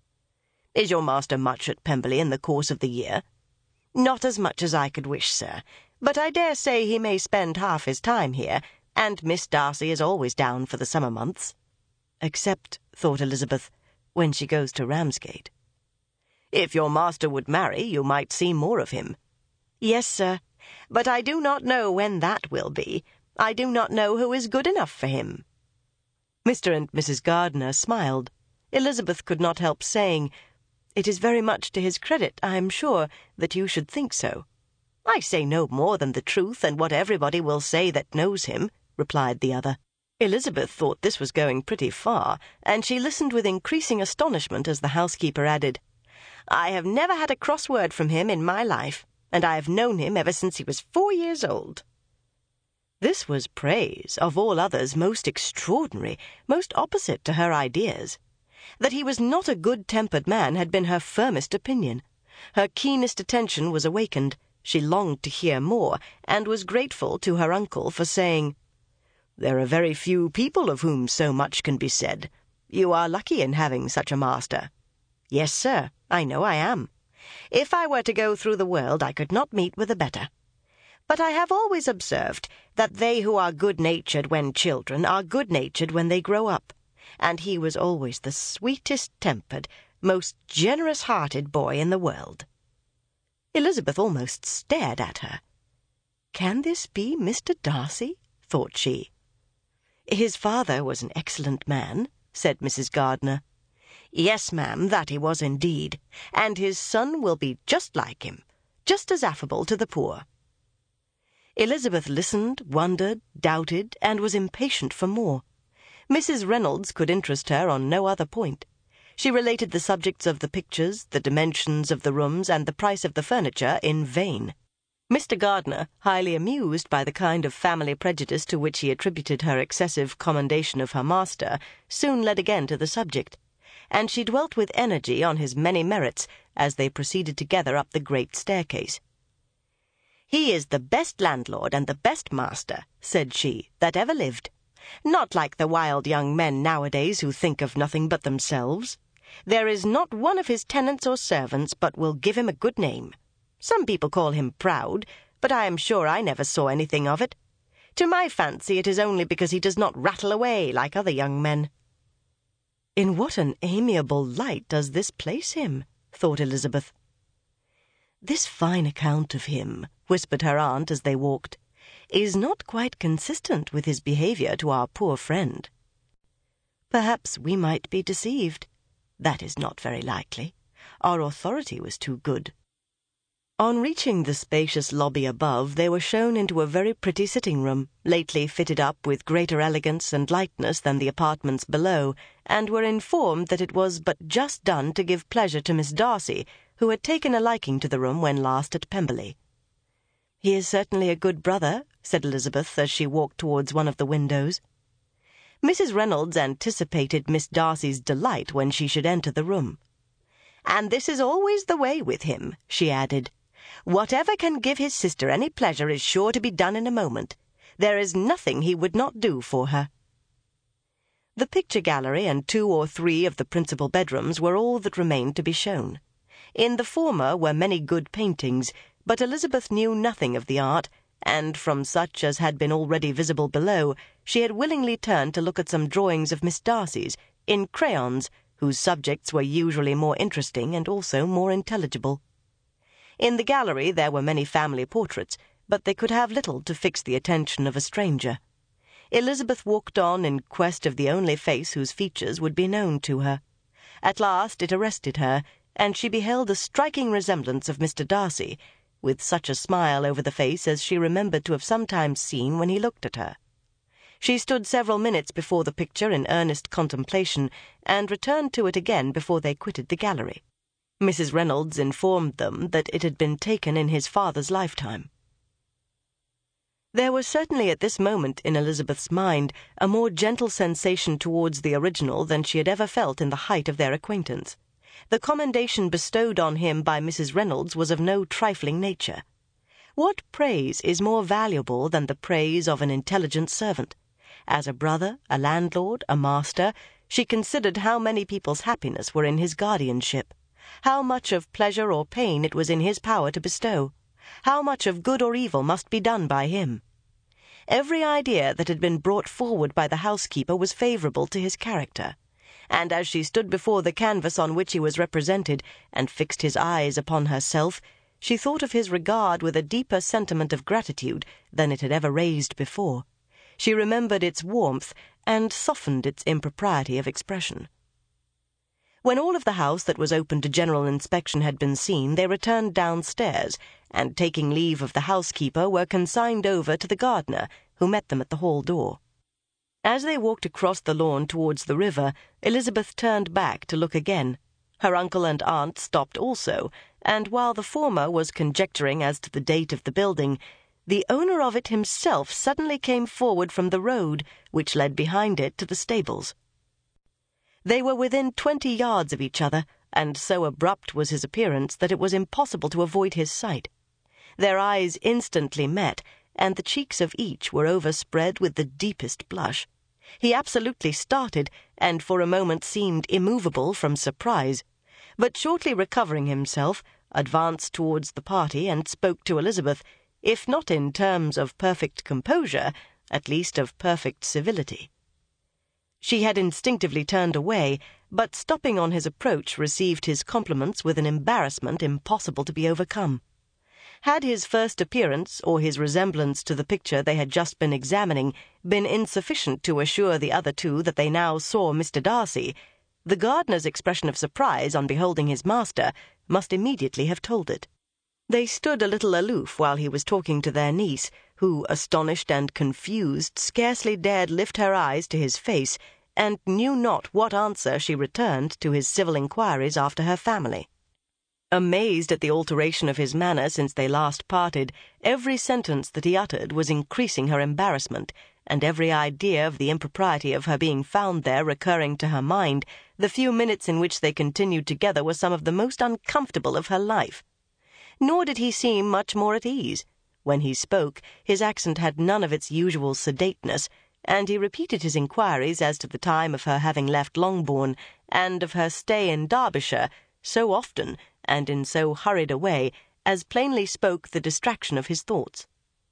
"Is your master much at Pemberley in the course of the year?" "Not as much as I could wish, sir, but I dare say he may spend half his time here, and Miss Darcy is always down for the summer months." Except, thought Elizabeth, when she goes to Ramsgate. "If your master would marry, you might see more of him." "Yes, sir, but I do not know when that will be. I do not know who is good enough for him." Mister and Missus Gardner smiled. Elizabeth could not help saying, "It is very much to his credit, I am sure, that you should think so." "I say no more than the truth and what everybody will say that knows him," replied the other. Elizabeth thought this was going pretty far, and she listened with increasing astonishment as the housekeeper added, "I have never had a cross word from him in my life, and I have known him ever since he was four years old." This was praise, of all others most extraordinary, most opposite to her ideas. That he was not a good-tempered man had been her firmest opinion. Her keenest attention was awakened. She longed to hear more, and was grateful to her uncle for saying, "There are very few people of whom so much can be said. You are lucky in having such a master." "Yes, sir, I know I am. If I were to go through the world, I could not meet with a better. But I have always observed that they who are good-natured when children are good-natured when they grow up, and he was always the sweetest-tempered, most generous-hearted boy in the world." Elizabeth almost stared at her. "Can this be Mister Darcy?" thought she. "His father was an excellent man," said Missus Gardner. "Yes, ma'am, that he was indeed, and his son will be just like him, just as affable to the poor." Elizabeth listened, wondered, doubted, and was impatient for more. Missus Reynolds could interest her on no other point. She related the subjects of the pictures, the dimensions of the rooms, and the price of the furniture in vain. Mister Gardner, highly amused by the kind of family prejudice to which he attributed her excessive commendation of her master, soon led again to the subject, and she dwelt with energy on his many merits as they proceeded together up the great staircase. "He is the best landlord and the best master," said she, "that ever lived. Not like the wild young men nowadays who think of nothing but themselves. There is not one of his tenants or servants but will give him a good name. Some people call him proud, but I am sure I never saw anything of it. To my fancy it is only because he does not rattle away like other young men." "In what an amiable light does this place him?" thought Elizabeth. "This fine account of him," whispered her aunt as they walked, "is not quite consistent with his behaviour to our poor friend. Perhaps we might be deceived. That is not very likely. Our authority was too good." On reaching the spacious lobby above, they were shown into a very pretty sitting-room, lately fitted up with greater elegance and lightness than the apartments below, and were informed that it was but just done to give pleasure to Miss Darcy, who had taken a liking to the room when last at Pemberley. "He is certainly a good brother," said Elizabeth as she walked towards one of the windows. Missus Reynolds anticipated Miss Darcy's delight when she should enter the room. "And this is always the way with him," she added. "Whatever can give his sister any pleasure is sure to be done in a moment. There is nothing he would not do for her." The picture gallery and two or three of the principal bedrooms were all that remained to be shown. In the former were many good paintings, but Elizabeth knew nothing of the art, and from such as had been already visible below, she had willingly turned to look at some drawings of Miss Darcy's, in crayons, whose subjects were usually more interesting and also more intelligible. In the gallery there were many family portraits, but they could have little to fix the attention of a stranger. Elizabeth walked on in quest of the only face whose features would be known to her. At last it arrested her, and she beheld a striking resemblance of Mister Darcy, with such a smile over the face as she remembered to have sometimes seen when he looked at her. She stood several minutes before the picture in earnest contemplation, and returned to it again before they quitted the gallery. Missus Reynolds informed them that it had been taken in his father's lifetime. There was certainly at this moment in Elizabeth's mind a more gentle sensation towards the original than she had ever felt in the height of their acquaintance. The commendation bestowed on him by Missus Reynolds was of no trifling nature. What praise is more valuable than the praise of an intelligent servant? As a brother, a landlord, a master, she considered how many people's happiness were in his guardianship, how much of pleasure or pain it was in his power to bestow, how much of good or evil must be done by him. Every idea that had been brought forward by the housekeeper was favourable to his character, and as she stood before the canvas on which he was represented and fixed his eyes upon herself, she thought of his regard with a deeper sentiment of gratitude than it had ever raised before. She remembered its warmth and softened its impropriety of expression. When all of the house that was open to general inspection had been seen, they returned downstairs, and taking leave of the housekeeper were consigned over to the gardener, who met them at the hall door. As they walked across the lawn towards the river, Elizabeth turned back to look again. Her uncle and aunt stopped also, and while the former was conjecturing as to the date of the building, the owner of it himself suddenly came forward from the road which led behind it to the stables. They were within twenty yards of each other, and so abrupt was his appearance that it was impossible to avoid his sight. Their eyes instantly met, and the cheeks of each were overspread with the deepest blush. He absolutely started, and for a moment seemed immovable from surprise, but shortly recovering himself, advanced towards the party and spoke to Elizabeth, if not in terms of perfect composure, at least of perfect civility. She had instinctively turned away, but stopping on his approach received his compliments with an embarrassment impossible to be overcome. Had his first appearance, or his resemblance to the picture they had just been examining, been insufficient to assure the other two that they now saw Mister Darcy, the gardener's expression of surprise on beholding his master must immediately have told it. They stood a little aloof while he was talking to their niece, who, astonished and confused, scarcely dared lift her eyes to his face, and knew not what answer she returned to his civil inquiries after her family. Amazed at the alteration of his manner since they last parted, every sentence that he uttered was increasing her embarrassment, and every idea of the impropriety of her being found there recurring to her mind, the few minutes in which they continued together were some of the most uncomfortable of her life. Nor did he seem much more at ease. When he spoke, his accent had none of its usual sedateness, and he repeated his inquiries as to the time of her having left Longbourn, and of her stay in Derbyshire, so often, and in so hurried a way, as plainly spoke the distraction of his thoughts.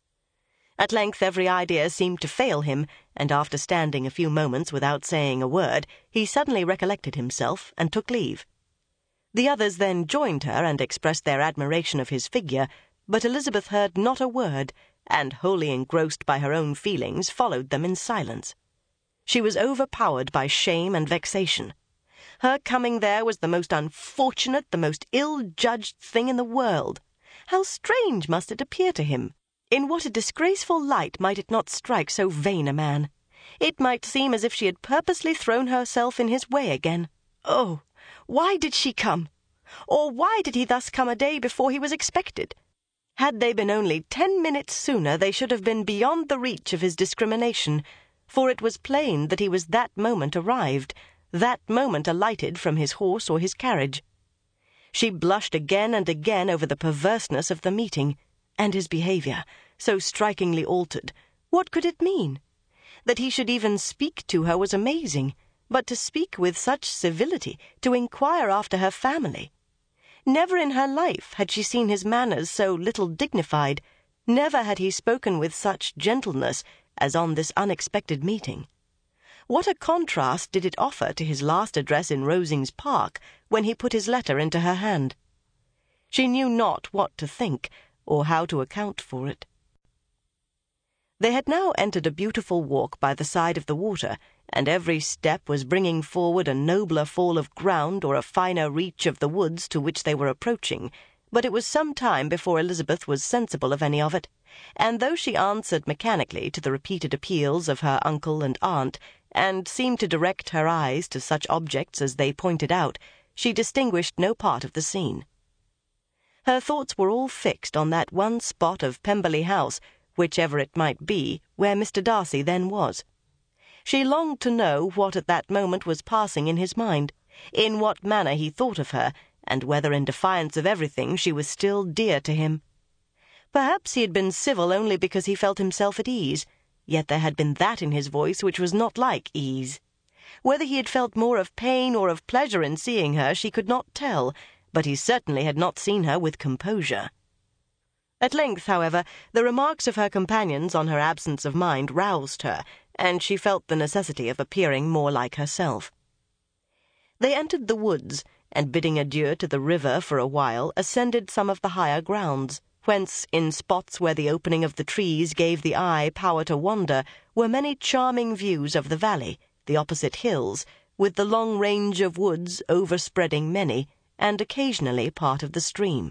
At length every idea seemed to fail him, and after standing a few moments without saying a word, he suddenly recollected himself and took leave. The others then joined her and expressed their admiration of his figure, but Elizabeth heard not a word, and, wholly engrossed by her own feelings, followed them in silence. She was overpowered by shame and vexation. Her coming there was the most unfortunate, the most ill-judged thing in the world. How strange must it appear to him! In what a disgraceful light might it not strike so vain a man! It might seem as if she had purposely thrown herself in his way again. Oh, why did she come? Or why did he thus come a day before he was expected? Had they been only ten minutes sooner, they should have been beyond the reach of his discrimination, for it was plain that he was that moment arrived, that moment alighted from his horse or his carriage. She blushed again and again over the perverseness of the meeting, and his behaviour, so strikingly altered. What could it mean? That he should even speak to her was amazing, but to speak with such civility, to inquire after her family. Never in her life had she seen his manners so little dignified, never had he spoken with such gentleness as on this unexpected meeting. What a contrast did it offer to his last address in Rosings Park, when he put his letter into her hand. She knew not what to think, or how to account for it. They had now entered a beautiful walk by the side of the water, and every step was bringing forward a nobler fall of ground or a finer reach of the woods to which they were approaching, but it was some time before Elizabeth was sensible of any of it, and though she answered mechanically to the repeated appeals of her uncle and aunt, and seemed to direct her eyes to such objects as they pointed out, she distinguished no part of the scene. Her thoughts were all fixed on that one spot of Pemberley House, whichever it might be, where Mister Darcy then was. She longed to know what at that moment was passing in his mind, in what manner he thought of her, and whether in defiance of everything she was still dear to him. Perhaps he had been civil only because he felt himself at ease, yet there had been that in his voice which was not like ease. Whether he had felt more of pain or of pleasure in seeing her she could not tell, but he certainly had not seen her with composure. At length, however, the remarks of her companions on her absence of mind roused her, and she felt the necessity of appearing more like herself. They entered the woods, and bidding adieu to the river for a while, ascended some of the higher grounds, whence, in spots where the opening of the trees gave the eye power to wander, were many charming views of the valley, the opposite hills, with the long range of woods overspreading many, and occasionally part of the stream.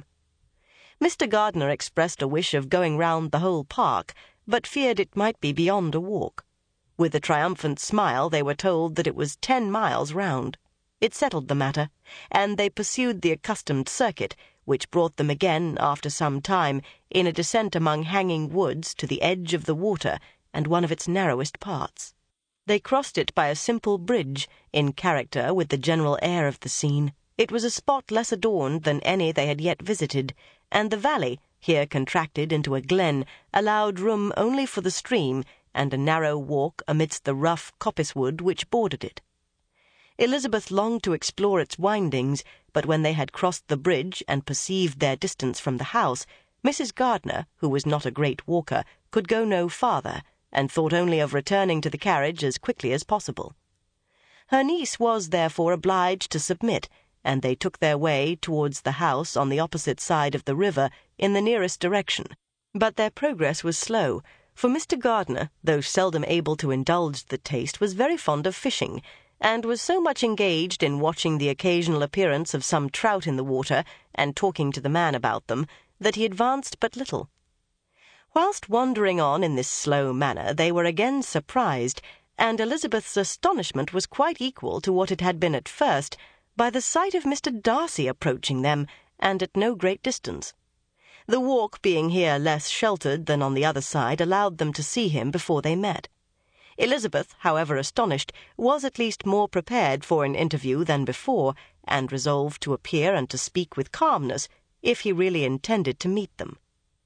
Mister Gardiner expressed a wish of going round the whole park, but feared it might be beyond a walk. With a triumphant smile they were told that it was ten miles round. It settled the matter, and they pursued the accustomed circuit, which brought them again, after some time, in a descent among hanging woods to the edge of the water and one of its narrowest parts. They crossed it by a simple bridge, in character with the general air of the scene. It was a spot less adorned than any they had yet visited, and the valley, here contracted into a glen, allowed room only for the stream and a narrow walk amidst the rough coppice-wood which bordered it. Elizabeth longed to explore its windings, but when they had crossed the bridge and perceived their distance from the house, Missus Gardiner, who was not a great walker, could go no farther, and thought only of returning to the carriage as quickly as possible. Her niece was therefore obliged to submit, and they took their way towards the house on the opposite side of the river in the nearest direction. But their progress was slow, for Mister Gardiner, though seldom able to indulge the taste, was very fond of fishing, and was so much engaged in watching the occasional appearance of some trout in the water and talking to the man about them, that he advanced but little. Whilst wandering on in this slow manner, they were again surprised, and Elizabeth's astonishment was quite equal to what it had been at first, by the sight of Mister Darcy approaching them, and at no great distance. The walk being here less sheltered than on the other side allowed them to see him before they met. Elizabeth, however astonished, was at least more prepared for an interview than before, and resolved to appear and to speak with calmness, if he really intended to meet them.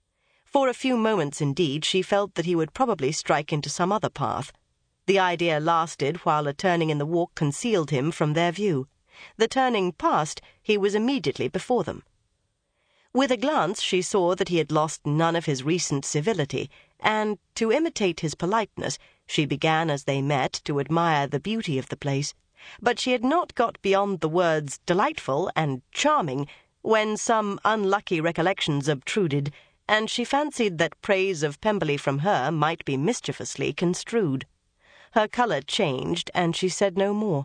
For a few moments, indeed, she felt that he would probably strike into some other path. The idea lasted while a turning in the walk concealed him from their view. The turning past, he was immediately before them. With a glance she saw that he had lost none of his recent civility, and, to imitate his politeness, she began as they met to admire the beauty of the place. But she had not got beyond the words delightful and charming when some unlucky recollections obtruded, and she fancied that praise of Pemberley from her might be mischievously construed. Her colour changed, and she said no more.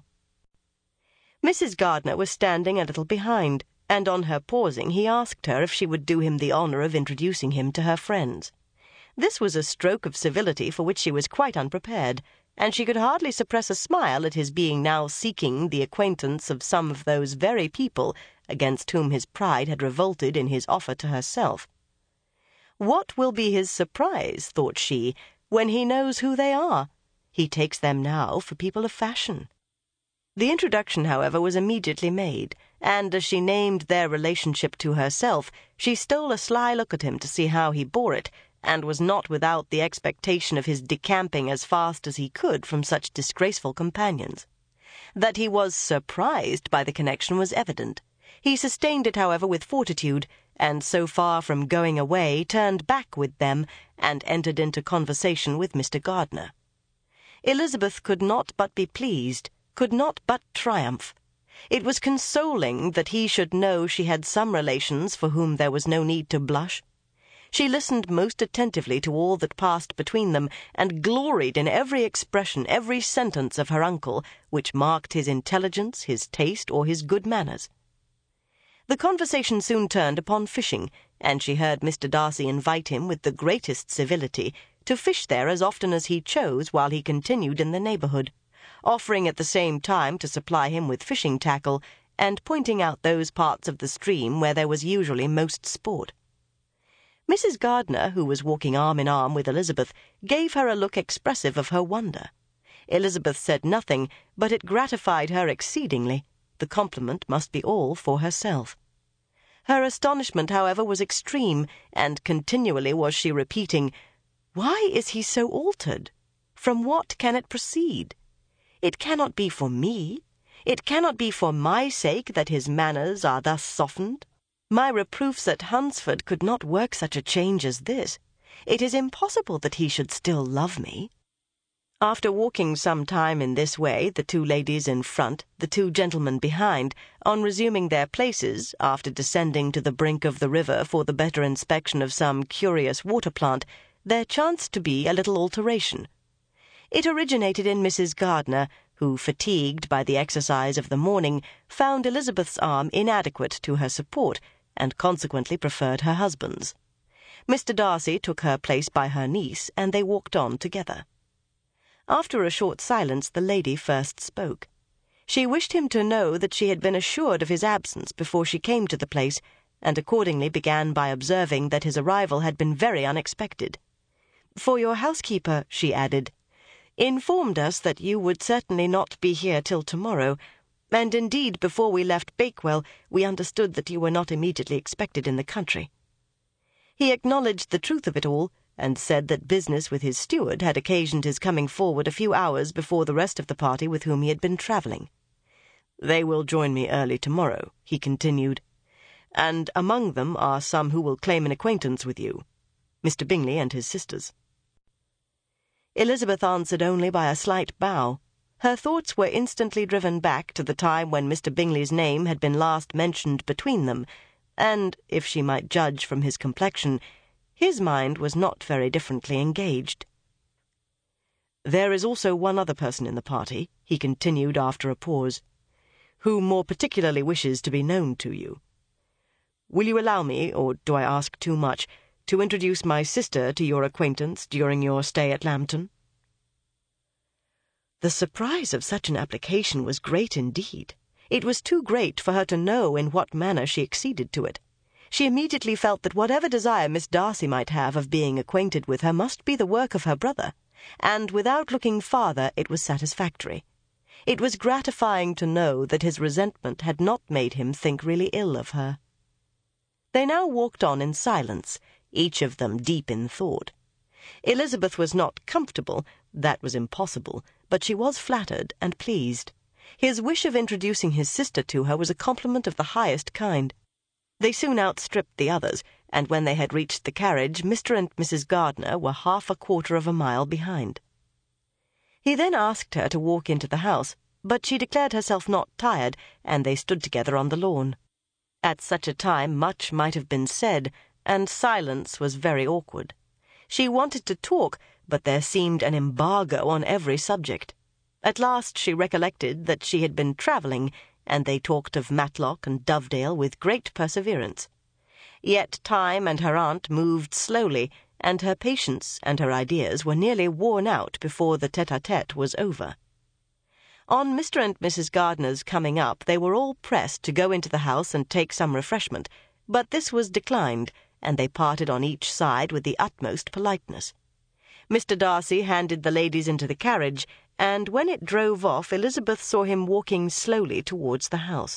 Missus Gardiner was standing a little behind, and on her pausing he asked her if she would do him the honour of introducing him to her friends. This was a stroke of civility for which she was quite unprepared, and she could hardly suppress a smile at his being now seeking the acquaintance of some of those very people against whom his pride had revolted in his offer to herself. What will be his surprise, thought she, when he knows who they are? He takes them now for people of fashion. The introduction, however, was immediately made, and as she named their relationship to herself, she stole a sly look at him to see how he bore it, and was not without the expectation of his decamping as fast as he could from such disgraceful companions. That he was surprised by the connection was evident. He sustained it, however, with fortitude, and so far from going away, turned back with them, and entered into conversation with Mister Gardiner. Elizabeth could not but be pleased, could not but triumph. It was consoling that he should know she had some relations for whom there was no need to blush. She listened most attentively to all that passed between them, and gloried in every expression, every sentence of her uncle, which marked his intelligence, his taste, or his good manners. The conversation soon turned upon fishing, and she heard Mister Darcy invite him with the greatest civility to fish there as often as he chose while he continued in the neighbourhood, offering at the same time to supply him with fishing tackle, and pointing out those parts of the stream where there was usually most sport. Missus Gardner, who was walking arm in arm with Elizabeth, gave her a look expressive of her wonder. Elizabeth said nothing, but it gratified her exceedingly. The compliment must be all for herself. Her astonishment, however, was extreme, and continually was she repeating, "Why is he so altered? From what can it proceed? It cannot be for me. It cannot be for my sake that his manners are thus softened. My reproofs at Hunsford could not work such a change as this. It is impossible that he should still love me." After walking some time in this way, the two ladies in front, the two gentlemen behind, on resuming their places, after descending to the brink of the river for the better inspection of some curious water-plant, there chanced to be a little alteration. It originated in Missus Gardner, who, fatigued by the exercise of the morning, found Elizabeth's arm inadequate to her support, and consequently preferred her husband's. Mister Darcy took her place by her niece, and they walked on together. After a short silence, the lady first spoke. She wished him to know that she had been assured of his absence before she came to the place, and accordingly began by observing that his arrival had been very unexpected. "For your housekeeper," she added, "informed us that you would certainly not be here till tomorrow, and indeed before we left Bakewell we understood that you were not immediately expected in the country." He acknowledged the truth of it all, and said that business with his steward had occasioned his coming forward a few hours before the rest of the party with whom he had been travelling. "They will join me early tomorrow," he continued, "and among them are some who will claim an acquaintance with you, Mister Bingley and his sisters." Elizabeth answered only by a slight bow. Her thoughts were instantly driven back to the time when Mister Bingley's name had been last mentioned between them, and, if she might judge from his complexion, his mind was not very differently engaged. "There is also one other person in the party," he continued after a pause, "who more particularly wishes to be known to you. Will you allow me, or do I ask too much, to introduce my sister to your acquaintance during your stay at Lambton?" The surprise of such an application was great indeed. It was too great for her to know in what manner she acceded to it. She immediately felt that whatever desire Miss Darcy might have of being acquainted with her must be the work of her brother, and without looking farther it was satisfactory. It was gratifying to know that his resentment had not made him think really ill of her. They now walked on in silence, each of them deep in thought. Elizabeth was not comfortable, that was impossible, but she was flattered and pleased. His wish of introducing his sister to her was a compliment of the highest kind. They soon outstripped the others, and when they had reached the carriage, Mister and Missus Gardner were half a quarter of a mile behind. He then asked her to walk into the house, but she declared herself not tired, and they stood together on the lawn. At such a time much might have been said, and silence was very awkward. She wanted to talk, but there seemed an embargo on every subject. At last she recollected that she had been travelling, and they talked of Matlock and Dovedale with great perseverance. Yet time and her aunt moved slowly, and her patience and her ideas were nearly worn out before the tete-a-tete was over. On Mister and Missus Gardner's coming up, they were all pressed to go into the house and take some refreshment, but this was declined, and they parted on each side with the utmost politeness. Mister Darcy handed the ladies into the carriage, and when it drove off, Elizabeth saw him walking slowly towards the house.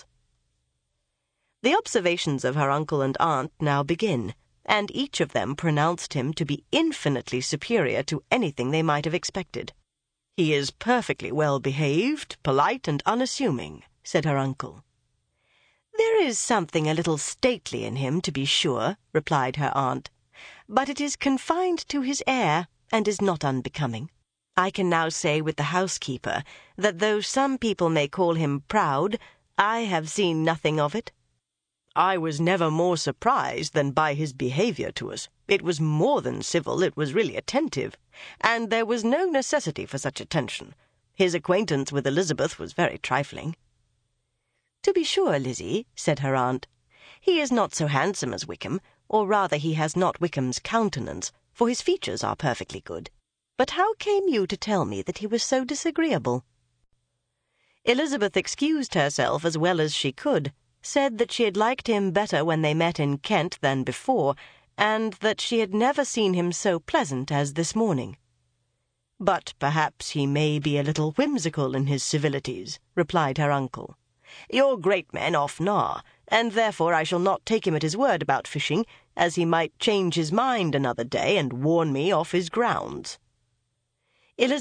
The observations of her uncle and aunt now begin, and each of them pronounced him to be infinitely superior to anything they might have expected. "He is perfectly well behaved, polite, and unassuming," said her uncle. "There is something a little stately in him, to be sure," replied her aunt, "but it is confined to his air, and is not unbecoming. I can now say with the housekeeper that though some people may call him proud, I have seen nothing of it. I was never more surprised than by his behaviour to us. It was more than civil, it was really attentive, and there was no necessity for such attention. His acquaintance with Elizabeth was very trifling." "To be sure, Lizzie," said her aunt, "he is not so handsome as Wickham, or rather he has not Wickham's countenance, for his features are perfectly good. But how came you to tell me that he was so disagreeable?" Elizabeth excused herself as well as she could, said that she had liked him better when they met in Kent than before, and that she had never seen him so pleasant as this morning. "But perhaps he may be a little whimsical in his civilities," replied her uncle. "Your great men often are, and therefore I shall not take him at his word about fishing, as he might change his mind another day and warn me off his grounds." Elizabeth